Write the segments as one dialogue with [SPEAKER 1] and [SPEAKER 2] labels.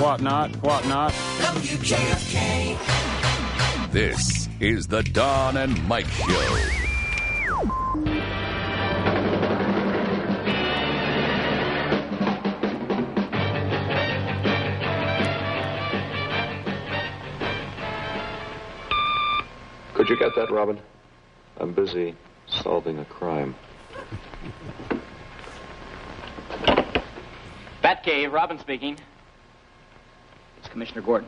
[SPEAKER 1] whatnot.
[SPEAKER 2] WKFK.
[SPEAKER 3] This is the Don and Mike Show.
[SPEAKER 4] Could you get that, Robin? I'm busy solving a crime.
[SPEAKER 5] Batcave, Robin speaking. It's Commissioner Gordon.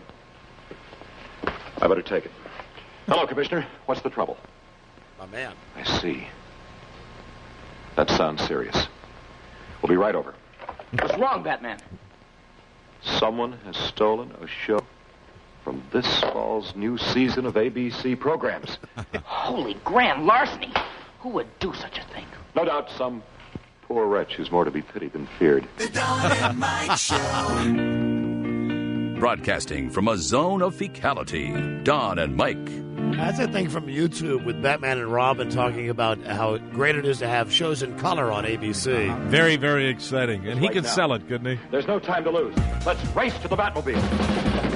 [SPEAKER 4] I better take it. Hello, Commissioner. What's the trouble?
[SPEAKER 6] My man.
[SPEAKER 4] I see. That sounds serious. We'll be right over.
[SPEAKER 5] What's wrong, Batman?
[SPEAKER 4] Someone has stolen a show from this fall's new season of ABC programs.
[SPEAKER 5] Holy grand larceny. Who would do such a thing?
[SPEAKER 4] No doubt some poor wretch who's more to be pitied than feared.
[SPEAKER 2] The Don and Mike Show.
[SPEAKER 3] Broadcasting from a zone of fecality, Don and Mike.
[SPEAKER 6] That's a thing from YouTube with Batman and Robin talking about how great it is to have shows in color on ABC.
[SPEAKER 7] Very, very exciting. And he
[SPEAKER 4] Right
[SPEAKER 7] could
[SPEAKER 4] now.
[SPEAKER 7] sell it, couldn't he?
[SPEAKER 4] There's no time to lose. Let's race to the Batmobile.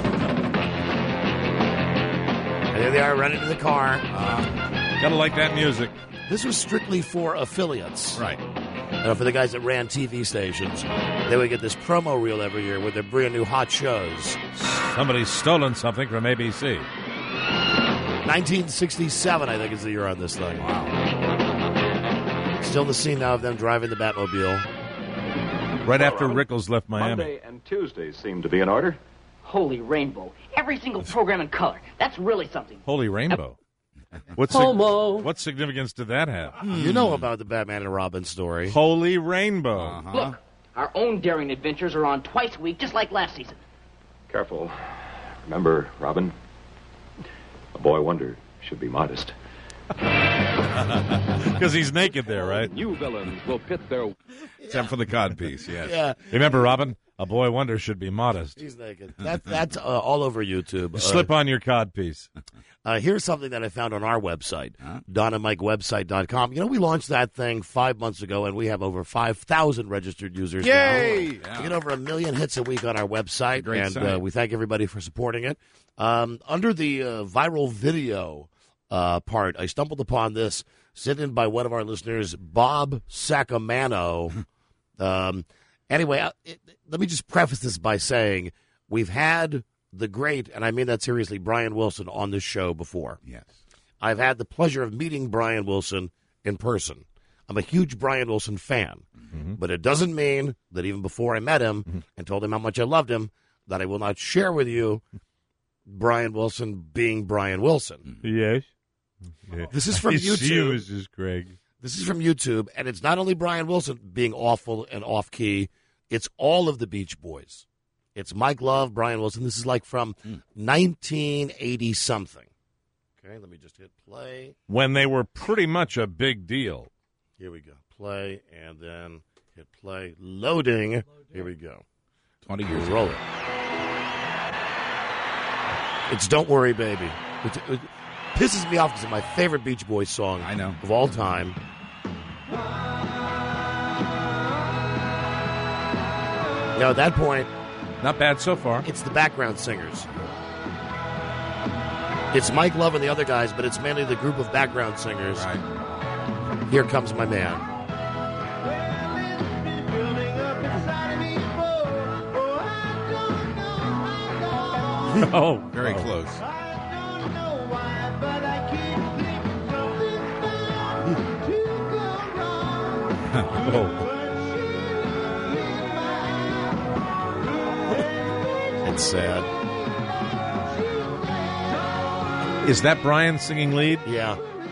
[SPEAKER 6] And there they are running to the car.
[SPEAKER 7] Gotta like that music.
[SPEAKER 6] This was strictly for affiliates.
[SPEAKER 7] Right.
[SPEAKER 6] For the guys that ran TV stations. They would get this promo reel every year with their brand new hot shows.
[SPEAKER 7] Somebody's stolen something from ABC.
[SPEAKER 6] 1967, I think, is the year on this thing. Wow. Still the scene now of them driving the Batmobile.
[SPEAKER 7] Right after Rickles left Miami.
[SPEAKER 4] Monday and Tuesday seem to be in order.
[SPEAKER 5] Holy rainbow. Every single program in color. That's really something.
[SPEAKER 7] Holy rainbow. What significance did that have?
[SPEAKER 6] You know about the Batman and Robin story.
[SPEAKER 7] Holy rainbow.
[SPEAKER 5] Look, our own daring adventures are on twice a week, just like last season.
[SPEAKER 4] Careful. Remember, Robin, a boy wonder should be modest.
[SPEAKER 7] Because he's naked there, right?
[SPEAKER 4] New villains will pit their...
[SPEAKER 7] Except for the codpiece, yes.
[SPEAKER 6] Yeah.
[SPEAKER 7] Remember, Robin? A boy wonder should be modest.
[SPEAKER 6] He's naked. That's all over YouTube.
[SPEAKER 7] Slip on your codpiece.
[SPEAKER 6] Here's something that I found on our website, DonandMikeWebsite.com. You know, we launched that thing 5 months ago, and we have over 5,000 registered users
[SPEAKER 7] Yay!
[SPEAKER 6] now. We get over 1 million hits a week on our website,
[SPEAKER 8] Great site.
[SPEAKER 6] and we thank everybody for supporting it. Under the viral video part, I stumbled upon this, sent in by one of our listeners, Bob Sacamano. Anyway, let me just preface this by saying we've had the great, and I mean that seriously, Brian Wilson on this show before.
[SPEAKER 8] Yes.
[SPEAKER 6] I've had the pleasure of meeting Brian Wilson in person. I'm a huge Brian Wilson fan, but it doesn't mean that even before I met him and told him how much I loved him, that I will not share with you Brian Wilson being Brian Wilson.
[SPEAKER 7] Yes. Yeah.
[SPEAKER 6] This is from
[SPEAKER 7] I see
[SPEAKER 6] YouTube.
[SPEAKER 7] you, Mrs. Craig.
[SPEAKER 6] This is from YouTube, and it's not only Brian Wilson being awful and off-key, it's all of the Beach Boys. It's Mike Love, Brian Wilson. This is like from 1980-something. Okay, let me just hit play.
[SPEAKER 7] When they were pretty much a big deal.
[SPEAKER 6] Here we go. Play, and then hit play. Loading. Here we go.
[SPEAKER 8] 20 years
[SPEAKER 6] Roll it. It's Don't Worry, Baby. It pisses me off because it's my favorite Beach Boys song
[SPEAKER 8] I know.
[SPEAKER 6] of all time. Now, at that point,
[SPEAKER 7] Not bad so far.
[SPEAKER 6] it's the background singers. It's Mike Love and the other guys, but it's mainly the group of background singers.
[SPEAKER 8] Right.
[SPEAKER 6] Here Comes My Man.
[SPEAKER 7] Oh,
[SPEAKER 8] Very close.
[SPEAKER 6] It's sad.
[SPEAKER 7] Is that Brian singing lead?
[SPEAKER 6] Yeah.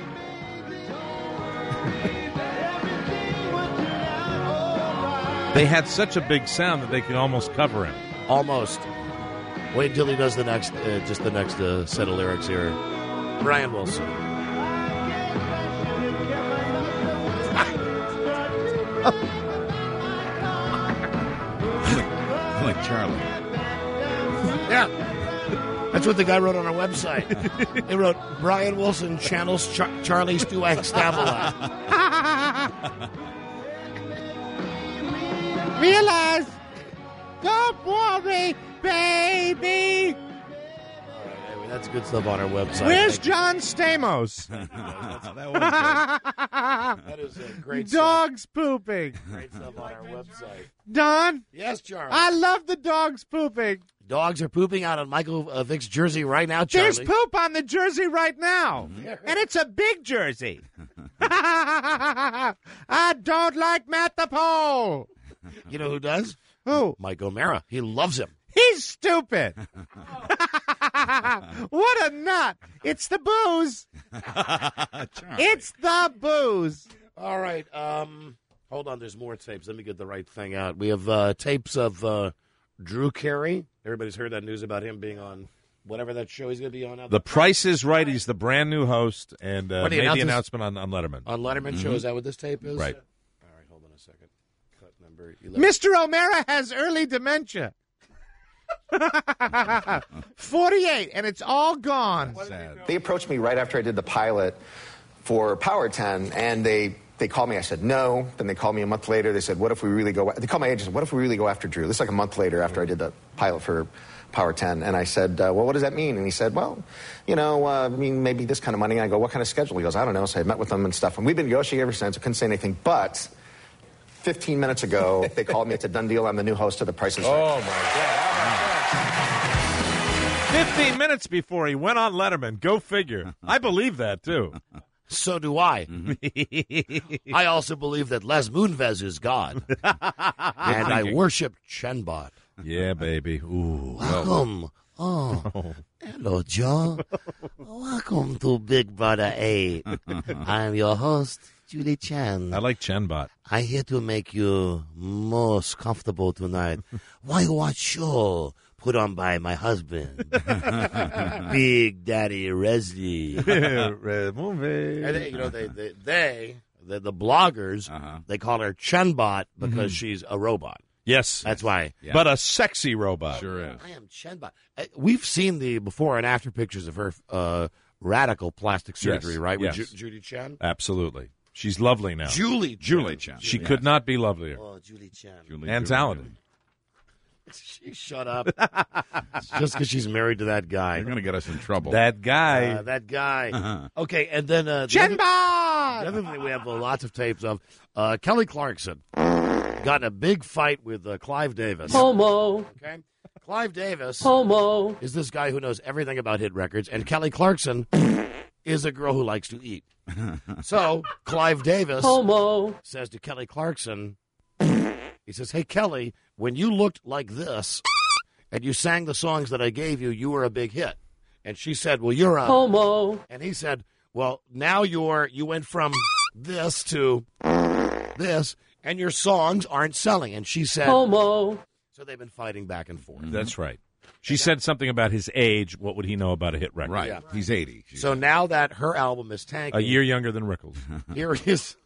[SPEAKER 7] They had such a big sound that they could almost cover him.
[SPEAKER 6] Almost. Wait until he does the next, set of lyrics here. Brian Wilson.
[SPEAKER 8] Like Charlie.
[SPEAKER 6] Yeah. That's what the guy wrote on our website. He wrote, Brian Wilson channels Charlie Stuang Stabala.
[SPEAKER 7] Realize, don't worry,
[SPEAKER 1] baby.
[SPEAKER 6] Anyway, that's good stuff on our website.
[SPEAKER 1] Where's John Stamos?
[SPEAKER 6] That is a great stuff.
[SPEAKER 1] Dogs pooping.
[SPEAKER 6] Great stuff on our website.
[SPEAKER 1] Don?
[SPEAKER 6] Yes, Charlie.
[SPEAKER 1] I love the dogs pooping.
[SPEAKER 6] Dogs are pooping out on Michael Vick's jersey right now, Charlie.
[SPEAKER 1] There's poop on the jersey right now. And it's a big jersey. I don't like Matt the Pole.
[SPEAKER 6] You know who does?
[SPEAKER 1] Who?
[SPEAKER 6] Mike O'Mara. He loves him.
[SPEAKER 1] He's stupid. What a nut. It's the booze. It's the booze.
[SPEAKER 6] All right. Hold on. There's more tapes. Let me get the right thing out. We have tapes of Drew Carey. Everybody's heard that news about him being on whatever that show he's going to be on.
[SPEAKER 7] The Price is Right. He's the brand new host and
[SPEAKER 6] What, he
[SPEAKER 7] made the
[SPEAKER 6] announced
[SPEAKER 7] announcement on Letterman.
[SPEAKER 6] On Letterman show. Is that what this tape is?
[SPEAKER 7] Right.
[SPEAKER 6] All right. Hold on a second. Cut number 11.
[SPEAKER 1] Mr. O'Mara has early dementia. 48, and it's all gone.
[SPEAKER 9] They approached me right after I did the pilot for Power 10, and they called me. I said no. Then they called me a month later. They said, what if we really go... They called my agent and said, what if we really go after Drew? This is like a month later after I did the pilot for Power 10. And I said, well, what does that mean? And he said, well, I mean, maybe this kind of money. And I go, what kind of schedule? He goes, I don't know. So I met with them and stuff. And we've been negotiating ever since. I couldn't say anything. But 15 minutes ago, they called me. It's a done deal. I'm the new host of The Price is Right.
[SPEAKER 7] Oh, my God. 15 minutes before he went on Letterman. Go figure. I believe that, too.
[SPEAKER 6] So do I. I also believe that Les Moonves is God. And I worship Chenbot.
[SPEAKER 7] Yeah, baby. Ooh.
[SPEAKER 6] Welcome. Hello, John. Welcome to Big Brother 8. I'm your host, Julie Chen.
[SPEAKER 7] I like Chenbot.
[SPEAKER 6] I'm here to make you most comfortable tonight. Why watch show put on by my husband, Big Daddy Resli.
[SPEAKER 7] Red movie.
[SPEAKER 6] And the bloggers, they call her Chenbot because she's a robot.
[SPEAKER 7] Yes.
[SPEAKER 6] That's why.
[SPEAKER 7] Yeah. But a sexy robot.
[SPEAKER 8] Sure is.
[SPEAKER 6] I am Chenbot. We've seen the before and after pictures of her radical plastic surgery,
[SPEAKER 7] Yes.
[SPEAKER 6] right? With
[SPEAKER 7] Yes.
[SPEAKER 6] Judy Chen?
[SPEAKER 7] Absolutely. She's lovely now.
[SPEAKER 6] Julie
[SPEAKER 8] Chen.
[SPEAKER 7] She could not be lovelier.
[SPEAKER 6] Oh, Julie Chen.
[SPEAKER 7] And talented.
[SPEAKER 6] She shut up. Just because she's married to that guy.
[SPEAKER 8] You're going to get us in trouble.
[SPEAKER 7] That guy.
[SPEAKER 6] That guy. Okay, and then the other thing we have lots of tapes of, Kelly Clarkson got in a big fight with Clive Davis.
[SPEAKER 5] Homo.
[SPEAKER 6] Okay? Clive Davis
[SPEAKER 5] Homo.
[SPEAKER 6] is this guy who knows everything about hit records, and Kelly Clarkson is a girl who likes to eat. So Clive Davis
[SPEAKER 5] Homo.
[SPEAKER 6] says to Kelly Clarkson, he says, hey, Kelly, when you looked like this and you sang the songs that I gave you, you were a big hit. And she said, well, you're a
[SPEAKER 5] Homo.
[SPEAKER 6] And he said, well, now you went from this to this, and your songs aren't selling. And she said,
[SPEAKER 5] Homo.
[SPEAKER 6] So they've been fighting back and forth.
[SPEAKER 7] That's right. She said something about his age. What would he know about a hit record?
[SPEAKER 8] Right.
[SPEAKER 6] Yeah.
[SPEAKER 8] He's 80.
[SPEAKER 6] So now that her album is tanking,
[SPEAKER 7] A year younger than Rickles.
[SPEAKER 6] here is.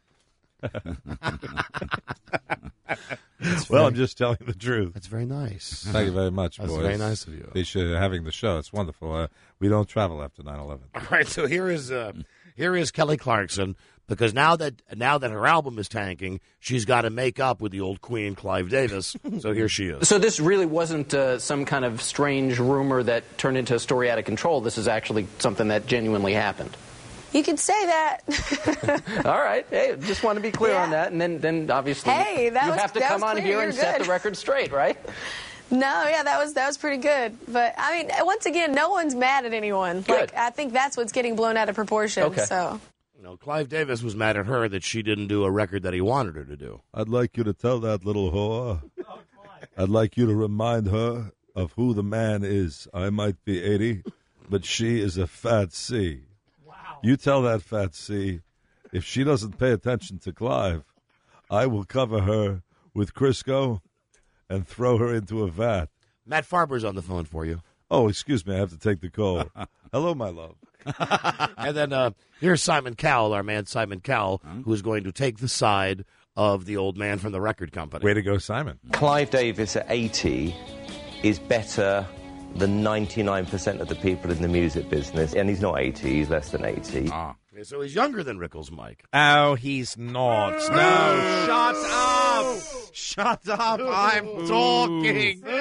[SPEAKER 7] Well, I'm just telling the truth.
[SPEAKER 6] That's very nice.
[SPEAKER 7] Thank you very much,
[SPEAKER 6] That's
[SPEAKER 7] boys.
[SPEAKER 6] very nice of you.
[SPEAKER 7] Appreciate having the show. It's wonderful. We don't travel after 9/11.
[SPEAKER 6] All right, so here is Kelly Clarkson, because now that her album is tanking, she's got to make up with the old queen, Clive Davis. So here she is.
[SPEAKER 10] So this really wasn't some kind of strange rumor that turned into a story out of control. This is actually something that genuinely happened.
[SPEAKER 11] You could say that.
[SPEAKER 10] All right. Hey, just want to be clear on that. And then obviously
[SPEAKER 11] Hey,
[SPEAKER 10] you
[SPEAKER 11] that was-
[SPEAKER 10] have to
[SPEAKER 11] that
[SPEAKER 10] come
[SPEAKER 11] was
[SPEAKER 10] on
[SPEAKER 11] clear.
[SPEAKER 10] here
[SPEAKER 11] You're
[SPEAKER 10] and set
[SPEAKER 11] good.
[SPEAKER 10] the record straight, right?
[SPEAKER 11] No, yeah, that was pretty good. But I mean, once again, no one's mad at anyone.
[SPEAKER 10] Good.
[SPEAKER 11] Like, I think that's what's getting blown out of proportion.
[SPEAKER 10] Okay.
[SPEAKER 11] So
[SPEAKER 6] Clive Davis was mad at her that she didn't do a record that he wanted her to do.
[SPEAKER 12] I'd like you to tell that little whore. I'd like you to remind her of who the man is. I might be 80, but she is a fat C. Wow. You tell that fat C, if she doesn't pay attention to Clive, I will cover her with Crisco and throw her into a vat.
[SPEAKER 6] Matt Farber's on the phone for you.
[SPEAKER 12] Oh, excuse me, I have to take the call. Hello, my love.
[SPEAKER 6] And then here's Simon Cowell, our man Simon Cowell, who is going to take the side of the old man from the record company.
[SPEAKER 7] Way to go, Simon.
[SPEAKER 13] Clive Davis at 80 is better than 99% of the people in the music business. And he's not 80, he's less than 80.
[SPEAKER 6] Okay, so he's younger than Rickles, Mike.
[SPEAKER 7] Oh, he's not. No, shut up. Shut up. I'm talking.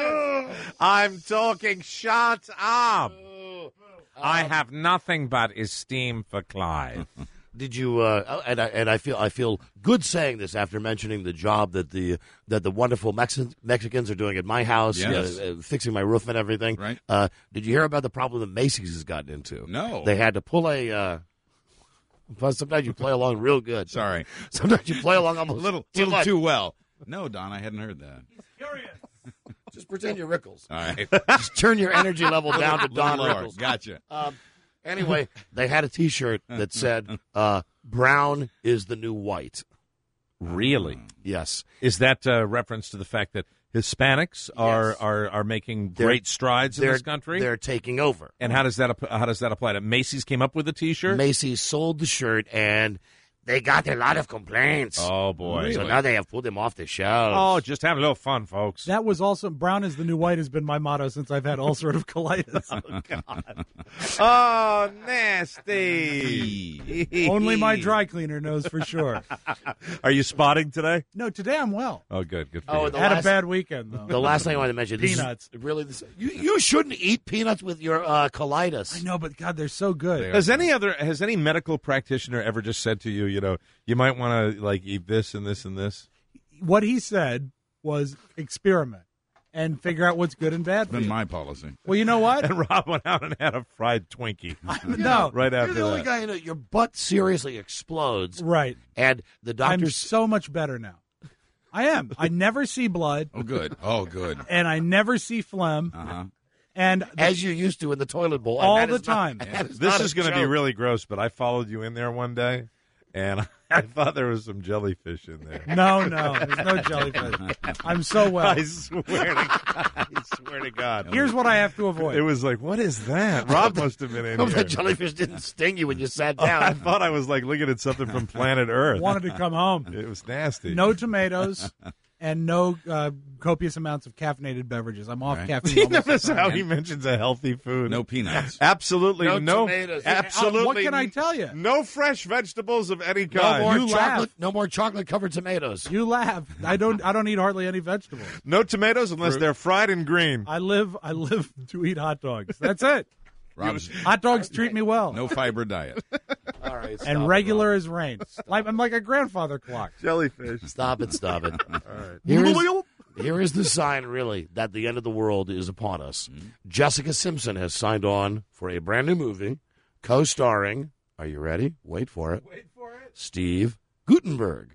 [SPEAKER 7] I'm talking. Shut up. I have nothing but esteem for Clive.
[SPEAKER 6] Did you? And I feel good saying this after mentioning the job that the wonderful Mexicans are doing at my house,
[SPEAKER 8] Yes.
[SPEAKER 6] fixing my roof and everything.
[SPEAKER 8] Right.
[SPEAKER 6] Did you hear about the problem that Macy's has gotten into?
[SPEAKER 8] No.
[SPEAKER 6] They had to pull a. Plus, sometimes you play along real good.
[SPEAKER 8] Sorry.
[SPEAKER 6] Sometimes you play along almost
[SPEAKER 8] A little
[SPEAKER 6] much.
[SPEAKER 8] too well. No, Don, I hadn't heard that.
[SPEAKER 6] Just pretend you're Rickles.
[SPEAKER 8] All right.
[SPEAKER 6] Just turn your energy level down to Don
[SPEAKER 8] Little
[SPEAKER 6] Rickles.
[SPEAKER 8] Gotcha.
[SPEAKER 6] Anyway, they had a T-shirt that said, brown is the new white.
[SPEAKER 7] Really?
[SPEAKER 6] Yes.
[SPEAKER 7] Is that reference to the fact that Hispanics are making great strides in this country?
[SPEAKER 6] They're taking over.
[SPEAKER 7] And how does that apply to Macy's? Came up with the T-shirt.
[SPEAKER 6] Macy's sold the shirt, and they got a lot of complaints.
[SPEAKER 7] Oh boy!
[SPEAKER 6] So now they have pulled them off the shelves.
[SPEAKER 7] Oh, just having a little fun, folks.
[SPEAKER 14] That was also brown is the new white has been my motto since I've had all sort of colitis.
[SPEAKER 7] Oh, God. Oh, nasty.
[SPEAKER 14] Only my dry cleaner knows for sure.
[SPEAKER 7] Are you spotting today?
[SPEAKER 14] No, today I'm well.
[SPEAKER 7] Oh, good. Good for
[SPEAKER 6] Oh,
[SPEAKER 7] you.
[SPEAKER 6] the
[SPEAKER 14] Had
[SPEAKER 6] last-
[SPEAKER 14] a bad weekend though.
[SPEAKER 6] The last thing I wanted to mention, this is
[SPEAKER 14] Peanuts.
[SPEAKER 6] really, you shouldn't eat peanuts with your colitis.
[SPEAKER 14] I know, but God, they're so good.
[SPEAKER 7] Has any medical practitioner ever just said to you, you might want to like eat this and this and this?
[SPEAKER 14] What he said was experiment and figure out what's good and bad
[SPEAKER 8] It's
[SPEAKER 14] for
[SPEAKER 8] been
[SPEAKER 14] you.
[SPEAKER 8] my policy.
[SPEAKER 14] Well, you know what?
[SPEAKER 7] And Rob went out and had a fried Twinkie.
[SPEAKER 14] No.
[SPEAKER 7] Right
[SPEAKER 6] You're
[SPEAKER 7] after
[SPEAKER 6] the only
[SPEAKER 7] that.
[SPEAKER 6] guy, your butt seriously explodes.
[SPEAKER 14] Right.
[SPEAKER 6] And the
[SPEAKER 14] I'm
[SPEAKER 6] doctor's
[SPEAKER 14] so much better now. I am. I never see blood.
[SPEAKER 8] Oh, good. Oh, good.
[SPEAKER 14] And I never see phlegm.
[SPEAKER 8] Uh-huh.
[SPEAKER 14] And
[SPEAKER 6] as you used to in the toilet bowl.
[SPEAKER 14] all
[SPEAKER 6] and that
[SPEAKER 14] the
[SPEAKER 6] is not-
[SPEAKER 14] time.
[SPEAKER 6] that is
[SPEAKER 7] This
[SPEAKER 6] not
[SPEAKER 7] is
[SPEAKER 6] a
[SPEAKER 7] going to be
[SPEAKER 6] joke.
[SPEAKER 7] really gross, but I followed you in there one day, and I thought there was some jellyfish in there.
[SPEAKER 14] No, there's no jellyfish. I'm so well.
[SPEAKER 7] I swear to God.
[SPEAKER 14] Here's what I have to avoid.
[SPEAKER 7] It was like, what is that? Rob must have been in
[SPEAKER 6] Hope
[SPEAKER 7] here.
[SPEAKER 6] that jellyfish didn't sting you when you sat
[SPEAKER 7] Oh,
[SPEAKER 6] down.
[SPEAKER 7] I thought I was like looking at something from planet Earth.
[SPEAKER 14] Wanted to come home.
[SPEAKER 7] It was nasty.
[SPEAKER 14] No tomatoes and no copious amounts of caffeinated beverages. I'm off
[SPEAKER 8] Right.
[SPEAKER 14] caffeine.
[SPEAKER 7] You
[SPEAKER 14] almost
[SPEAKER 7] notice how
[SPEAKER 14] entirely.
[SPEAKER 7] he mentions a healthy food.
[SPEAKER 8] No peanuts.
[SPEAKER 7] Absolutely
[SPEAKER 6] No tomatoes.
[SPEAKER 7] Absolutely.
[SPEAKER 14] What can I tell you?
[SPEAKER 7] No fresh vegetables of any
[SPEAKER 6] No
[SPEAKER 7] kind.
[SPEAKER 6] more
[SPEAKER 14] You
[SPEAKER 6] chocolate.
[SPEAKER 14] laugh.
[SPEAKER 6] No more chocolate-covered tomatoes.
[SPEAKER 14] You laugh. I don't eat hardly any vegetables.
[SPEAKER 7] No tomatoes unless they're fried and green.
[SPEAKER 14] I live to eat hot dogs. That's it.
[SPEAKER 8] Rob's
[SPEAKER 14] Hot dogs treat me well.
[SPEAKER 8] no fiber diet.
[SPEAKER 6] All right, stop
[SPEAKER 14] and
[SPEAKER 6] it,
[SPEAKER 14] regular as rain. I'm like a grandfather clock.
[SPEAKER 7] Jellyfish.
[SPEAKER 6] Stop it. All right. Here is the sign, really, that the end of the world is upon us. Jessica Simpson has signed on for a brand new movie, co-starring, are you ready? Wait for it. Steve Guttenberg.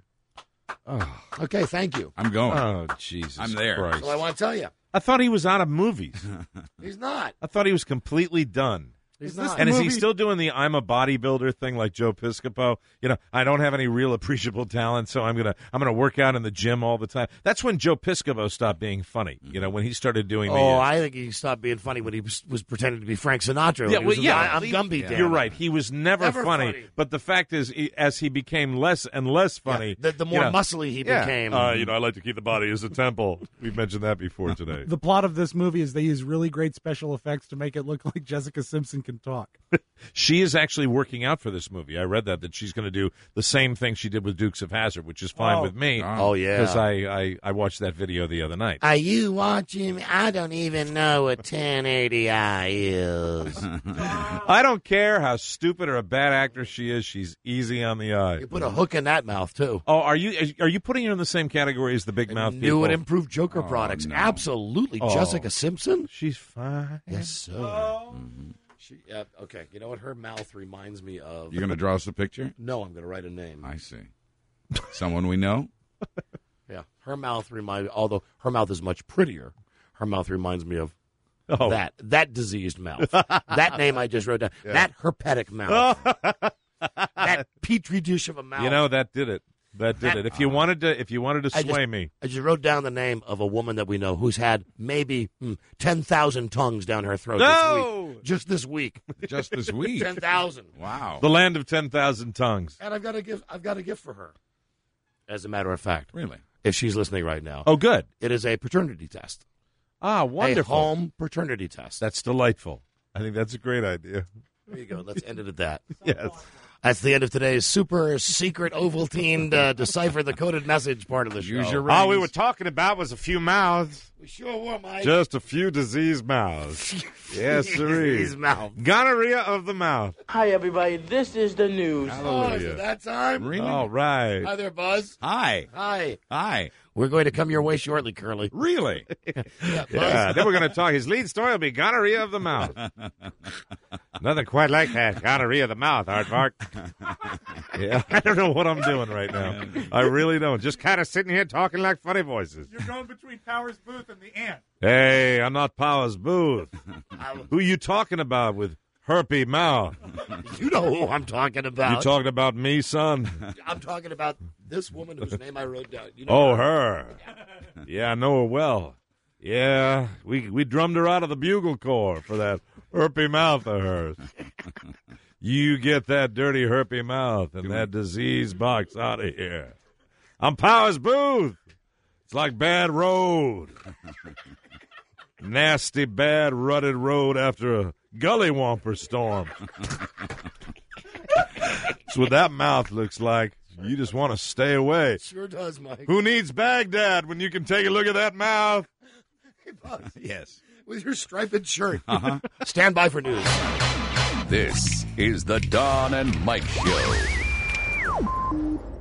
[SPEAKER 7] Oh.
[SPEAKER 6] Okay, thank you.
[SPEAKER 8] I'm going.
[SPEAKER 7] Oh, Jesus
[SPEAKER 8] I'm there.
[SPEAKER 7] Christ.
[SPEAKER 6] So I want to tell you,
[SPEAKER 7] I thought he was out of movies.
[SPEAKER 6] he's not.
[SPEAKER 7] I thought he was completely done.
[SPEAKER 6] He's
[SPEAKER 14] this
[SPEAKER 6] not.
[SPEAKER 7] And is he
[SPEAKER 14] movie-
[SPEAKER 7] still doing the I'm a bodybuilder thing like Joe Piscopo? I don't have any real appreciable talent, so I'm gonna work out in the gym all the time. That's when Joe Piscopo stopped being funny. When he started doing
[SPEAKER 6] I think he stopped being funny when he was pretending to be Frank Sinatra.
[SPEAKER 7] Yeah,
[SPEAKER 6] When he was in
[SPEAKER 7] well,
[SPEAKER 6] I'm Gumby Dan.
[SPEAKER 7] You're right. He was never funny. But the fact is, as he became less and less funny,
[SPEAKER 6] The more muscly he became.
[SPEAKER 7] I like to keep the body as a temple. We've mentioned that before today.
[SPEAKER 14] The plot of this movie is they use really great special effects to make it look like Jessica Simpson can talk.
[SPEAKER 7] She is actually working out for this movie. I read that she's going to do the same thing she did with Dukes of Hazzard, which is fine with me.
[SPEAKER 6] Oh, yeah.
[SPEAKER 7] Because I watched that video the other night.
[SPEAKER 6] Are you watching? I don't even know what 1080i is.
[SPEAKER 7] I don't care how stupid or a bad actress she is. She's easy on the eye.
[SPEAKER 6] You put a hook in that mouth, too.
[SPEAKER 7] Oh, are you putting her in the same category as the big mouth people?
[SPEAKER 6] New and improved Joker products.
[SPEAKER 8] no.
[SPEAKER 6] Absolutely.
[SPEAKER 7] Oh.
[SPEAKER 6] Jessica Simpson?
[SPEAKER 7] She's fine.
[SPEAKER 6] Yes, sir. Okay, you know what her mouth reminds me of?
[SPEAKER 8] You're going to draw us a picture?
[SPEAKER 6] No, I'm going to write a name.
[SPEAKER 8] I see. Someone we know?
[SPEAKER 6] Yeah, her mouth although her mouth is much prettier, her mouth reminds me of that diseased mouth. That name I just wrote down. Yeah. That herpetic mouth. That petri dish of a mouth.
[SPEAKER 7] That did it. That did it. If you wanted to sway me.
[SPEAKER 6] I just wrote down the name of a woman that we know who's had maybe 10,000 tongues down her throat this week. Just this week.
[SPEAKER 8] Just this week.
[SPEAKER 6] 10,000.
[SPEAKER 8] Wow.
[SPEAKER 7] The land of 10,000 tongues.
[SPEAKER 6] And I've got a gift for her. As a matter of fact.
[SPEAKER 8] Really?
[SPEAKER 6] If she's listening right now.
[SPEAKER 7] Oh, good.
[SPEAKER 6] It is a paternity test.
[SPEAKER 7] Ah, wonderful.
[SPEAKER 6] A home paternity test.
[SPEAKER 7] That's delightful. I think that's a great idea.
[SPEAKER 6] There you go. Let's end it at that.
[SPEAKER 7] Yes.
[SPEAKER 6] That's the end of today's super secret Ovaltine Decipher the Coded Message part of the show.
[SPEAKER 8] Use your
[SPEAKER 7] All we
[SPEAKER 8] rings.
[SPEAKER 7] were talking about was a few mouths.
[SPEAKER 6] We sure were, Mike.
[SPEAKER 7] Just a few diseased mouths. Yes, sirree.
[SPEAKER 6] Diseased mouth.
[SPEAKER 7] Gonorrhea of the mouth.
[SPEAKER 5] Hi, everybody. This is the news.
[SPEAKER 6] Oh, is it that time?
[SPEAKER 8] Really?
[SPEAKER 7] All right.
[SPEAKER 6] Hi there, Buzz.
[SPEAKER 8] Hi.
[SPEAKER 6] Hi.
[SPEAKER 8] Hi.
[SPEAKER 6] We're going to come your way shortly, Curly.
[SPEAKER 8] Really?
[SPEAKER 6] Yeah, Buzz.
[SPEAKER 7] Yeah, then we're going to talk. His lead story will be gonorrhea of the mouth. Nothing quite like that. Gonorrhea of the mouth, Aardvark. Yeah, I don't know what I'm doing right now. I really don't. Just kind of sitting here talking like funny voices.
[SPEAKER 14] You're going between Powers Booth and the ant.
[SPEAKER 7] Hey, I'm not Powers Booth. Who you talking about with herpy mouth?
[SPEAKER 6] You know who I'm talking about.
[SPEAKER 7] You talking about me, son?
[SPEAKER 6] I'm talking about this woman whose name I wrote down. You know
[SPEAKER 7] Oh, her. Yeah, I know her well. Yeah, we drummed her out of the Bugle Corps for that herpy mouth of hers. You get that dirty herpy mouth and that disease box out of here. I'm Powers Booth. It's like bad road. Nasty, bad, rutted road after a gully womper storm. That's what that mouth looks like. You just want to stay away.
[SPEAKER 6] Sure does, Mike.
[SPEAKER 7] Who needs Baghdad when you can take a look at that mouth?
[SPEAKER 6] Hey, Buzz.
[SPEAKER 8] Yes.
[SPEAKER 6] With your striped shirt. Stand by for news.
[SPEAKER 3] This is the Don and Mike Show.